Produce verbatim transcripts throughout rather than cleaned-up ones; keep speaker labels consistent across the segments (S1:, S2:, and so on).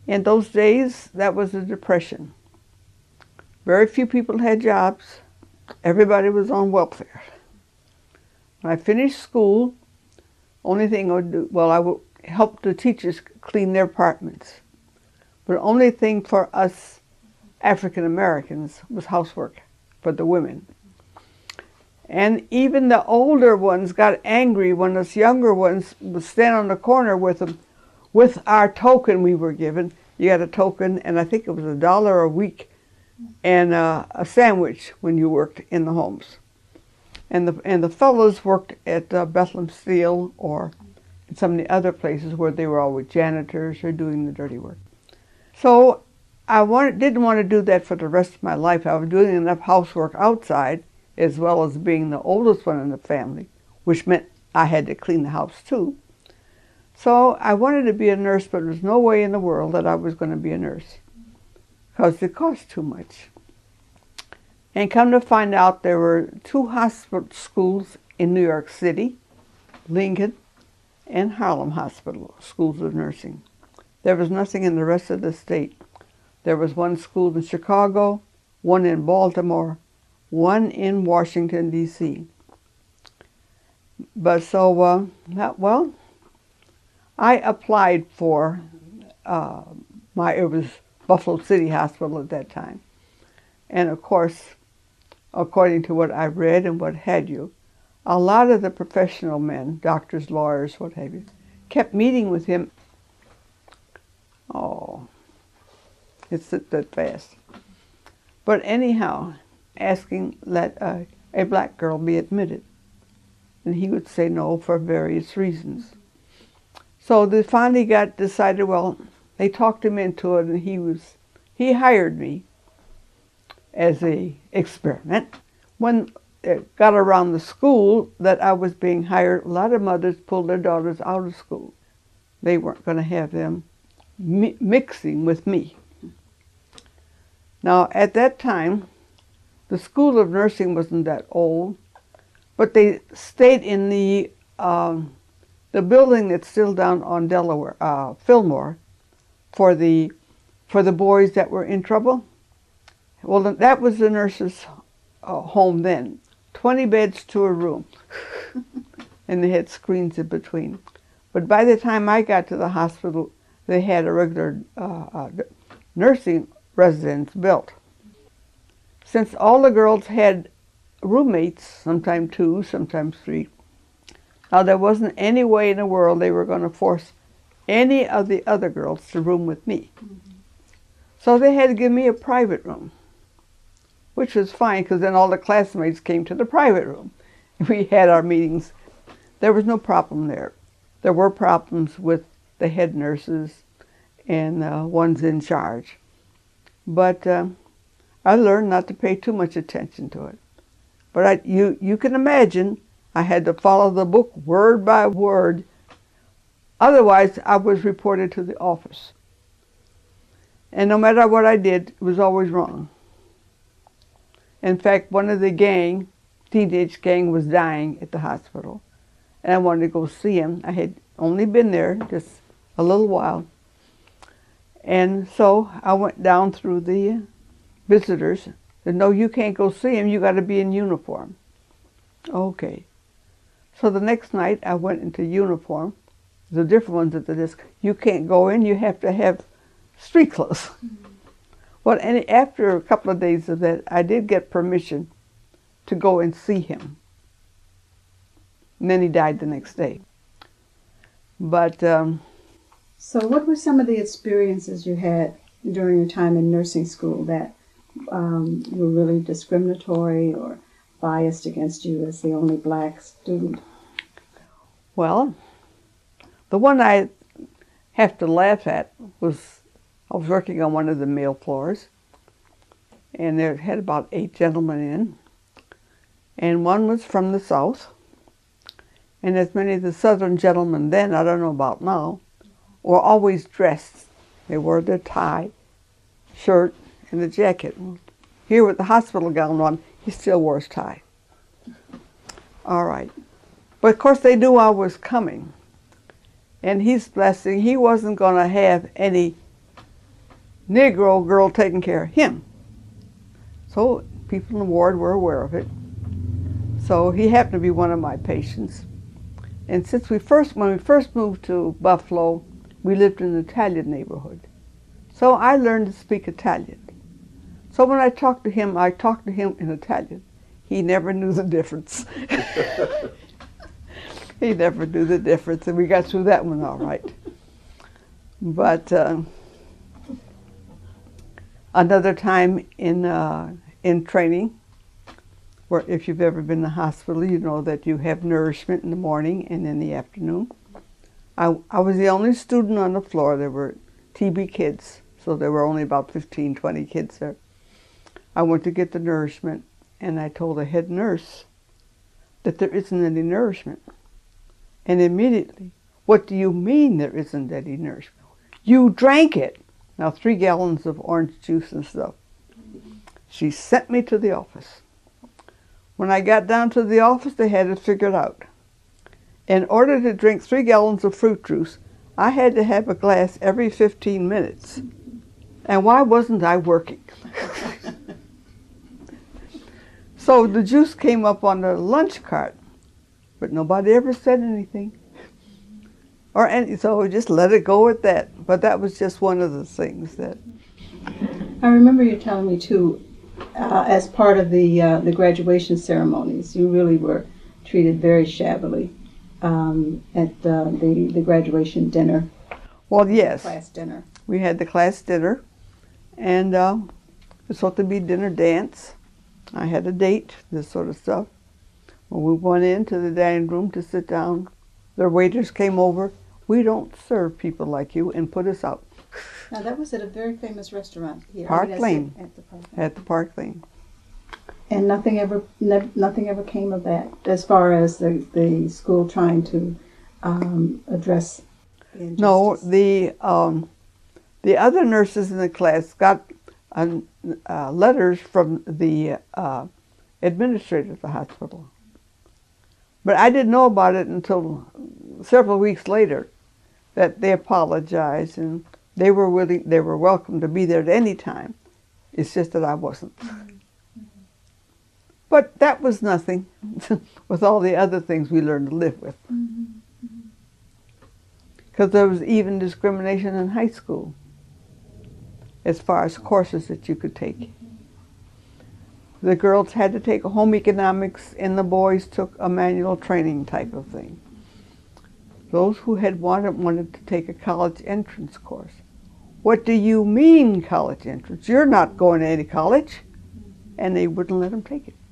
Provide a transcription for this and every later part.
S1: In those days, that was a depression. Very few people had jobs. Everybody was on welfare. When I finished school, only thing I would do, well, I would help the teachers clean their apartments. But the only thing for us African Americans was housework for the women. And even the older ones got angry when us younger ones would stand on the corner with them, with our token we were given. You got a token, and I think it was a dollar a week, and uh, a sandwich when you worked in the homes. And the and the fellows worked at uh, Bethlehem Steel or in some of the other places where they were always janitors or doing the dirty work. So I wanted, didn't want to do that for the rest of my life. I was doing enough housework outside, as well as being the oldest one in the family, which meant I had to clean the house too. So I wanted to be a nurse, but there was no way in the world that I was going to be a nurse because it cost too much. And come to find out, there were two hospital schools in New York City, Lincoln and Harlem Hospital, schools of nursing. There was nothing in the rest of the state. There was one school in Chicago, one in Baltimore, one in Washington, D C But so, uh, that, well, I applied for uh, my, it was Buffalo City Hospital at that time. And of course, according to what I read and what had you, a lot of the professional men, doctors, lawyers, what have you, kept meeting with him. Oh, it's that, that fast. But anyhow, asking that uh, a black girl be admitted. And he would say no for various reasons. So they finally got decided, well, they talked him into it, and he was, he hired me as a experiment. When it got around the school that I was being hired, a lot of mothers pulled their daughters out of school. They weren't going to have them mi mixing with me. Now, at that time, the School of Nursing wasn't that old, but they stayed in the um, the building that's still down on Delaware, uh, Fillmore, for the for the boys that were in trouble. Well, that was the nurses' uh, home then. Twenty beds to a room, and they had screens in between. But by the time I got to the hospital, they had a regular uh, uh, nursing residence built. Since all the girls had roommates, sometimes two, sometimes three, now there wasn't any way in the world they were going to force any of the other girls to room with me. Mm-hmm. So they had to give me a private room, which was fine because then all the classmates came to the private room. We had our meetings. There was no problem there. There were problems with the head nurses and uh, ones in charge. But uh, I learned not to pay too much attention to it. But I, you, you can imagine I had to follow the book word by word. Otherwise, I was reported to the office. And no matter what I did, it was always wrong. In fact, one of the gang, teenage gang, was dying at the hospital. And I wanted to go see him. I had only been there just a little while. And so I went down through the visitors. Said, no, you can't go see him. You got to be in uniform. Okay. So the next night I went into uniform. The different ones at the desk. You can't go in. You have to have street clothes. Mm-hmm. Well, and after a couple of days of that, I did get permission to go and see him. And then he died the next day. But um,
S2: so what were some of the experiences you had during your time in nursing school that um, were really discriminatory or biased against you as the only black student?
S1: Well, the one I have to laugh at was I was working on one of the male floors, and there had about eight gentlemen in, and one was from the South, and as many of the Southern gentlemen then, I don't know about now, were always dressed. They wore their tie, shirt, and the jacket. Here with the hospital gown on, he still wore his tie. All right. But of course they knew I was coming, and he's blessing, he wasn't going to have any Negro girl taking care of him. So people in the ward were aware of it. So he happened to be one of my patients. And since we first, when we first moved to Buffalo, we lived in an Italian neighborhood. So I learned to speak Italian. So when I talked to him, I talked to him in Italian. He never knew the difference. He never knew the difference, and we got through that one all right. But uh, another time in uh, in training, where if you've ever been in the hospital, you know that you have nourishment in the morning and in the afternoon. I, I was the only student on the floor. There were T B kids, so there were only about fifteen, twenty kids there. I went to get the nourishment, and I told the head nurse that there isn't any nourishment. And immediately, what do you mean there isn't any nourishment? You drank it. Now, three gallons of orange juice and stuff. She sent me to the office. When I got down to the office, they had it figured out. In order to drink three gallons of fruit juice, I had to have a glass every fifteen minutes. And why wasn't I working? So the juice came up on the lunch cart, but nobody ever said anything. Or any, so we just let it go at that. But that was just one of the things that...
S2: I remember you telling me too, uh, as part of the uh, the graduation ceremonies, you really were treated very shabbily um, at uh, the, the graduation dinner.
S1: Well, yes.
S2: Class dinner.
S1: We had the class dinner, and uh, it was supposed to be dinner dance. I had a date, this sort of stuff. When we went into the dining room to sit down, their waiters came over. We don't serve people like you, and put us out.
S2: Now that was at a very famous restaurant here.
S1: Park
S2: I mean,
S1: Lane.
S2: At the Park Lane.
S1: At the Park Lane.
S2: And nothing ever, ne- nothing ever came of that, as far as the, the school trying to um, address the injustice.
S1: No, the um, the other nurses in the class got uh, uh, letters from the uh, administrator of the hospital. But I didn't know about it until several weeks later, that they apologized and they were willing, they were welcome to be there at any time. It's just that I wasn't. Mm-hmm. But that was nothing with all the other things we learned to live with. Because mm-hmm. there was even discrimination in high school as far as courses that you could take. The girls had to take home economics and the boys took a manual training type of thing. Those who had wanted wanted to take a college entrance course. What do you mean college entrance? You're not going to any college. And they wouldn't let them take it.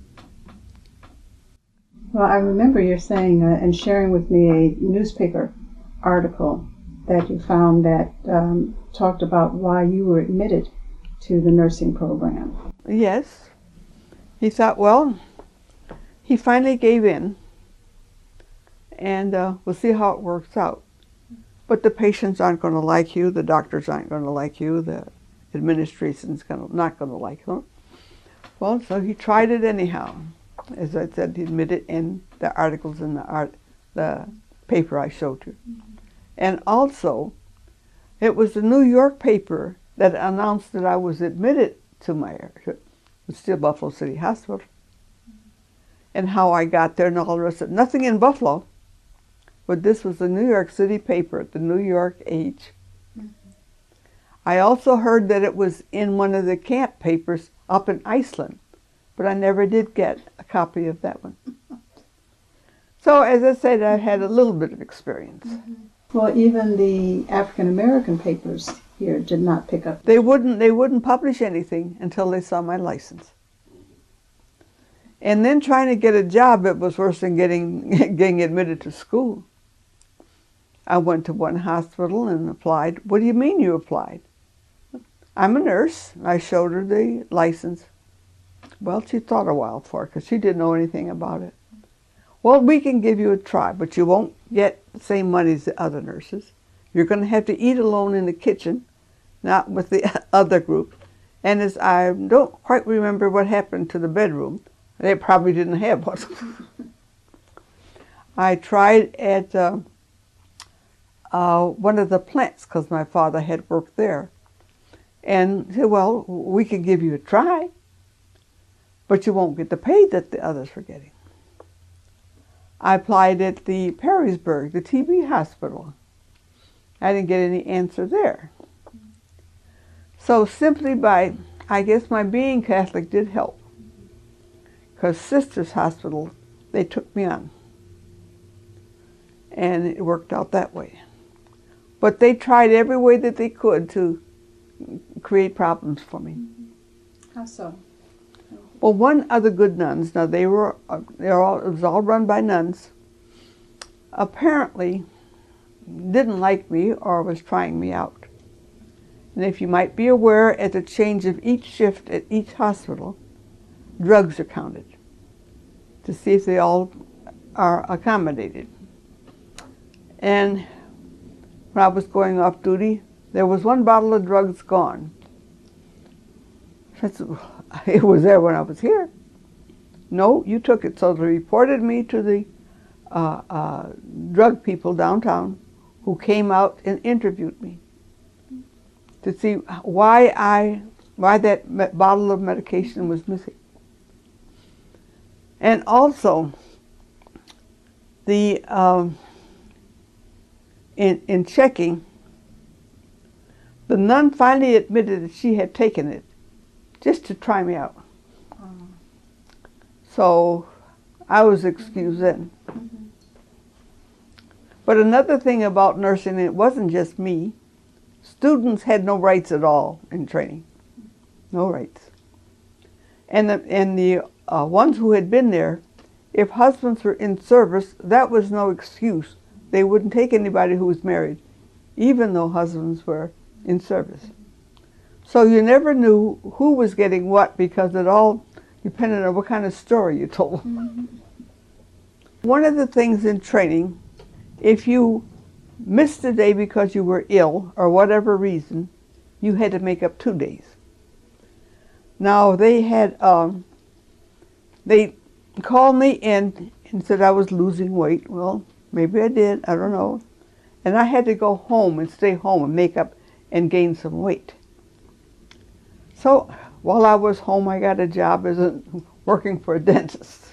S2: Well, I remember you saying uh, and sharing with me a newspaper article that you found that um, talked about why you were admitted to the nursing program.
S1: Yes. He thought, well, he finally gave in, and uh, we'll see how it works out. But the patients aren't going to like you, the doctors aren't going to like you, the administration's gonna, not going to like you. Well, so he tried it anyhow. As I said, he admitted in the articles in the art, the paper I showed you. Mm-hmm. And also, it was the New York paper that announced that I was admitted to my area. It's still Buffalo City Hospital. Mm-hmm. And how I got there and all the rest of it. Nothing in Buffalo, but this was the New York City paper, the New York Age. Mm-hmm. I also heard that it was in one of the camp papers up in Iceland, but I never did get a copy of that one. So, as I said, I had a little bit of experience.
S2: Mm-hmm. Well, even the African American papers here did not pick up.
S1: They wouldn't. They wouldn't publish anything until they saw my license. And then trying to get a job, it was worse than getting getting admitted to school. I went to one hospital and applied. What do you mean you applied? I'm a nurse. I showed her the license. Well, she thought a while for it because she didn't know anything about it. Well, we can give you a try, but you won't get the same money as the other nurses. You're going to have to eat alone in the kitchen, not with the other group. And as I don't quite remember what happened to the bedroom, they probably didn't have one. I tried at uh, uh, one of the plants because my father had worked there. and said, well, we could give you a try, but you won't get the pay that the others were getting. I applied at the Perrysburg, the T B hospital. I didn't get any answer there. So simply by, I guess my being Catholic did help, because Sisters Hospital, they took me on. And it worked out that way. But they tried every way that they could to create problems for me.
S2: How so?
S1: Well, one of the good nuns, now they were, uh, they were all, it was all run by nuns, apparently didn't like me or was trying me out. And if you might be aware, at the change of each shift at each hospital, drugs are counted to see if they all are accommodated. And when I was going off duty, there was one bottle of drugs gone. Said, it was there when I was here. No, you took it. So they reported me to the uh, uh, drug people downtown, who came out and interviewed me to see why I, why that me bottle of medication was missing. And also, the um, in in checking, the nun finally admitted that she had taken it just to try me out.
S2: Oh.
S1: So I was excused then.
S2: Mm-hmm.
S1: But another thing about nursing, it wasn't just me. Students had no rights at all in training. No rights. And the, and the uh, ones who had been there, if husbands were in service, that was no excuse. They wouldn't take anybody who was married, even though husbands were in service. So you never knew who was getting what, because it all depended on what kind of story you told.
S2: Mm-hmm.
S1: One of the things in training, if you missed a day because you were ill or whatever reason, you had to make up two days. Now they had, um, they called me in and said I was losing weight. Well, maybe I did, I don't know. And I had to go home and stay home and make up and gain some weight. So while I was home, I got a job as a, working for a dentist.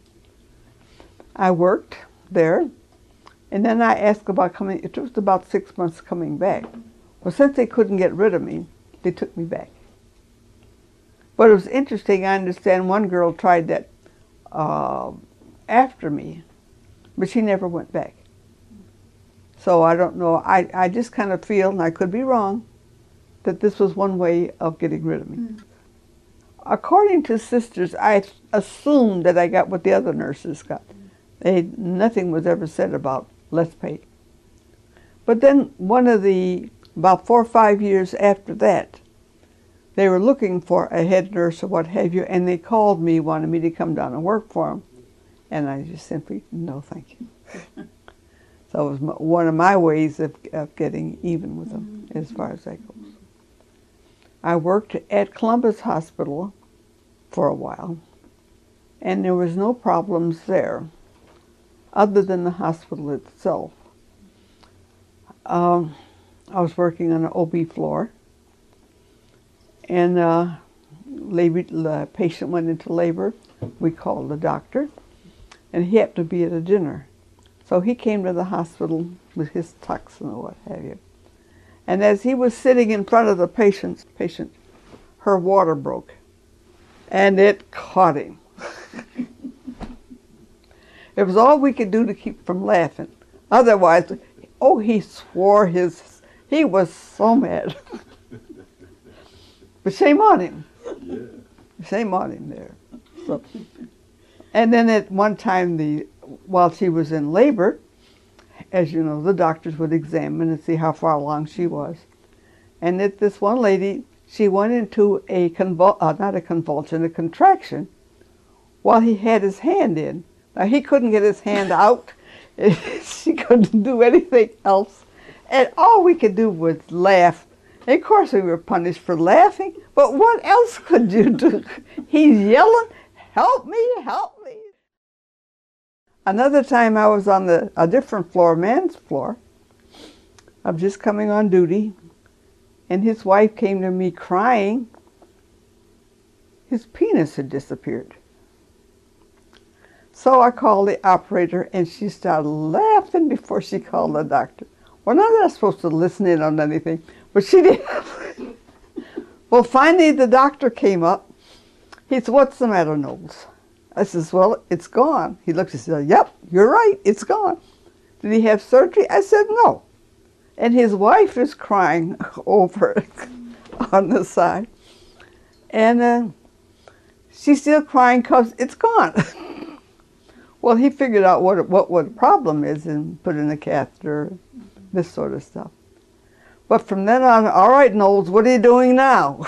S1: I worked there, and then I asked about coming. It took about six months coming back. Well, since they couldn't get rid of me, they took me back. But it was interesting. I understand one girl tried that uh, after me, but she never went back. So I don't know. I, I just kind of feel, and I could be wrong, that this was one way of getting rid of me. Mm. According to Sisters, I assumed that I got what the other nurses got. They, nothing was ever said about less pay. But then one of the, about four or five years after that, they were looking for a head nurse or what have you, and they called me, wanted me to come down and work for them. And I just simply, no thank you. So it was one of my ways of, of getting even with them, mm-hmm. as far as that goes. I worked at Columbus Hospital for a while, and there was no problems there other than the hospital itself. Um, I was working on an O B floor, and uh, the patient went into labor. We called the doctor, and he happened to be at a dinner. So he came to the hospital with his tux and what have you. And as he was sitting in front of the patient's patient, her water broke, and it caught him. It was all we could do to keep from laughing. Otherwise, oh, he swore his, he was so mad. But shame on him. Yeah. Shame on him there. So, and then at one time, the while she was in labor, as you know, the doctors would examine and see how far along she was. And at this one lady, she went into a convul, uh, not a convulsion, a contraction, while he had his hand in. Now, he couldn't get his hand out. She couldn't do anything else. And all we could do was laugh. And of course, we were punished for laughing, but what else could you do? He's yelling, help me, help me. Another time I was on the, a different floor, man's floor. I'm just coming on duty, and his wife came to me crying. His penis had disappeared. So I called the operator, and she started laughing before she called the doctor. Well, I'm not supposed to listen in on anything, but she did. Well, finally the doctor came up. He said, "What's the matter, Knowles?" I says, "Well, it's gone." He looked and said, "Yep, you're right, it's gone." "Did he have surgery?" I said, "No." And his wife is crying over on the side. And uh, she's still crying because it's gone. Well, he figured out what, what, what the problem is and put in a catheter, this sort of stuff. But from then on, "All right, Knowles, what are you doing now?"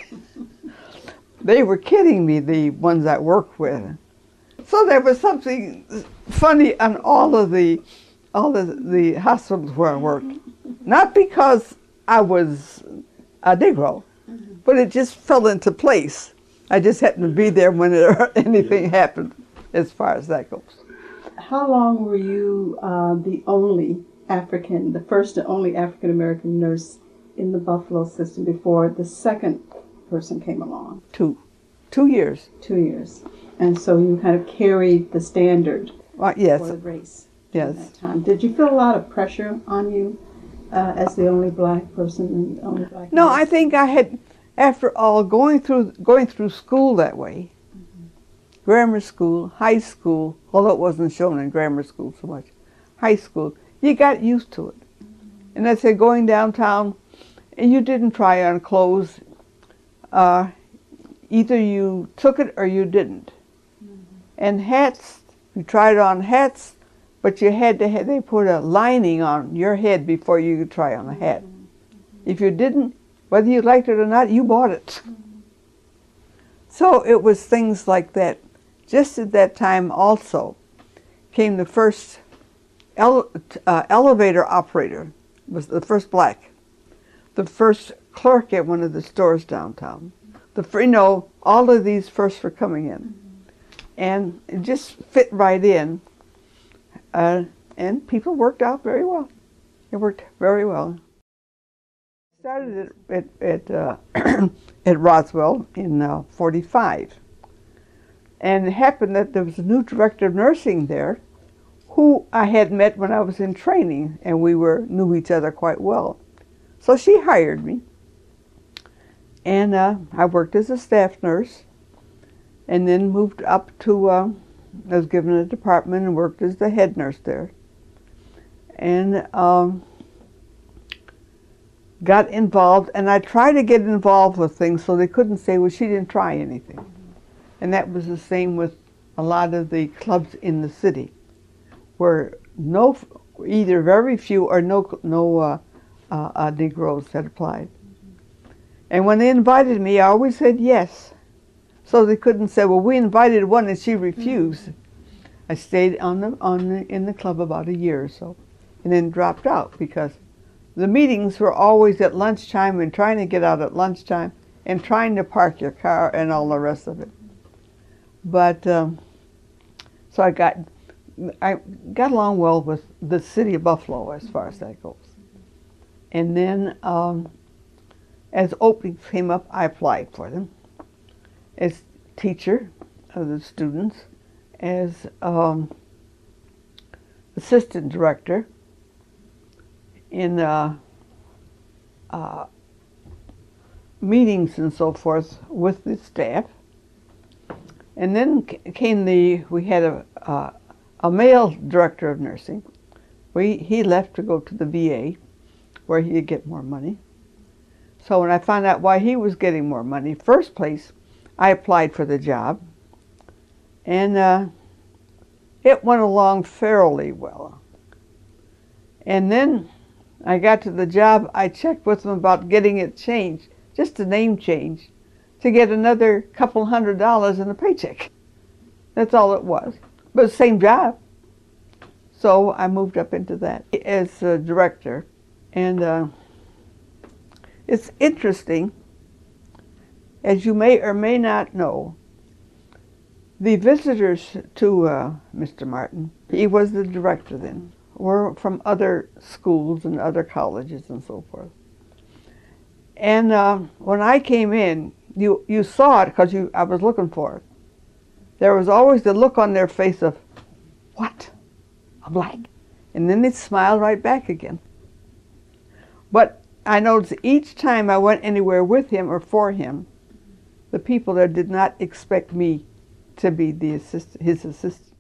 S1: They were kidding me, the ones I worked with. So there was something funny on all of the, all of the hospitals where I worked. Not because I was a Negro, but it just fell into place. I just happened to be there when it, anything happened, as far as that goes.
S2: How long were you uh, the only African, the first and only African-American nurse in the Buffalo system before the second person came along?
S1: Two. Two years.
S2: Two years. And so you kind of carried the standard
S1: Uh, yes.
S2: for the race
S1: Yes.
S2: at that time. Did you feel a lot of pressure on you uh, as the only black person and the only black
S1: No,
S2: nurse?
S1: I think I had, after all, going through going through school that way, mm-hmm. grammar school, high school, although it wasn't shown in grammar school so much, high school, you got used to it. Mm-hmm. And I said, going downtown, and you didn't try on clothes. Uh, either you took it or you didn't. Mm-hmm. And hats, you tried on hats, but you had to have, they put a lining on your head before you could try on a hat. Mm-hmm. If you didn't, whether you liked it or not, you bought it. Mm-hmm. So it was things like that. Just at that time also came the first ele uh, elevator operator, was the first black, the first clerk at one of the stores downtown. The you know, all of these first were coming in. Mm-hmm. And it just fit right in. Uh, and people worked out very well. It worked very well. Started at at, at, uh, at Roswell in uh, forty-five, and it happened that there was a new director of nursing there, who I had met when I was in training, and we were knew each other quite well. So she hired me, and uh, I worked as a staff nurse, and then moved up to. Uh, I was given a department and worked as the head nurse there, and. Um, got involved, and I tried to get involved with things so they couldn't say, well, she didn't try anything. Mm-hmm. And that was the same with a lot of the clubs in the city, where no, either very few or no, no uh, uh, uh, Negroes had applied. Mm-hmm. And when they invited me, I always said yes. So they couldn't say, well, we invited one and she refused. Mm-hmm. I stayed on the, on the, in the club about a year or so, and then dropped out because the meetings were always at lunchtime and trying to get out at lunchtime and trying to park your car and all the rest of it. But, um, so I got, I got along well with the city of Buffalo as far as that goes. And then um, as openings came up, I applied for them as teacher of the students, as um, assistant director, in uh, uh, meetings and so forth with the staff. And then came the, we had a, uh, a male director of nursing. We, he left to go to the V A, where he could get more money. So when I found out why he was getting more money, first place, I applied for the job. And uh, it went along fairly well. And then I got to the job, I checked with them about getting it changed, just a name change, to get another couple hundred dollars in a paycheck. That's all it was. But the same job. So I moved up into that as a director. And uh, it's interesting, as you may or may not know, the visitors to uh, Mister Martin, he was the director then, were from other schools and other colleges and so forth. And uh, when I came in, you, you saw it because you, I was looking for it. There was always the look on their face of, what? A black? And then they'd smile right back again. But I noticed each time I went anywhere with him or for him, the people there did not expect me to be the assist his assistant.